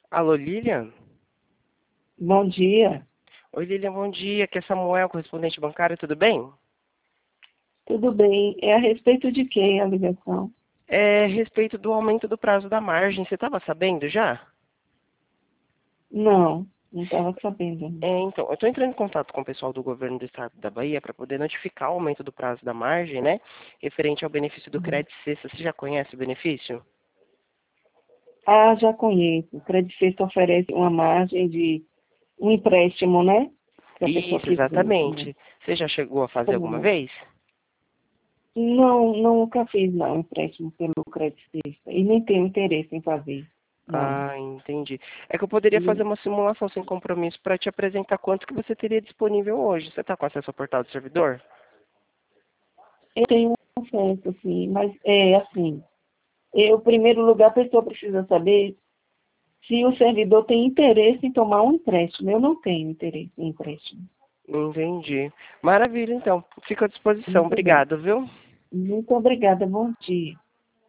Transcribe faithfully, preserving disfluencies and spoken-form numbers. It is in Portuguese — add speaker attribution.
Speaker 1: Alô, Lilian?
Speaker 2: Bom dia,
Speaker 1: Oi, Lilian, bom dia. Aqui é Samuel, correspondente bancário, tudo bem?
Speaker 2: tudo bem? É a respeito de quem a ligação?
Speaker 1: É a respeito do aumento do prazo da margem, você estava sabendo já?
Speaker 2: Não, não estava sabendo.
Speaker 1: É, então, eu estou entrando em contato com o pessoal do governo do estado da Bahia para poder notificar o aumento do prazo da margem, né? Referente ao benefício do
Speaker 2: Uhum.
Speaker 1: Crédito Sexta. Você já conhece o benefício?
Speaker 2: Ah, já conheço. O Credit Suisse oferece uma margem de um empréstimo, né? Se a pessoa
Speaker 1: Isso,
Speaker 2: quiser. Né?
Speaker 1: exatamente. Você já chegou a fazer alguma
Speaker 2: Como-
Speaker 1: vez?
Speaker 2: Não, não, nunca fiz, não, empréstimo pelo Credit Suisse. E nem tenho interesse em fazer. Não.
Speaker 1: Ah, entendi. É que eu poderia fazer uma simulação sem compromisso para te apresentar quanto que você teria disponível hoje. Você está com acesso ao portal do servidor?
Speaker 2: Eu tenho um acesso, assim, mas é assim. Em primeiro lugar, a pessoa precisa saber se o servidor tem interesse em tomar um empréstimo. Eu não tenho interesse em empréstimo.
Speaker 1: Entendi. Maravilha, então. Fico à disposição.
Speaker 2: Muito bem.
Speaker 1: Obrigado, viu?
Speaker 2: Muito obrigada. Bom dia.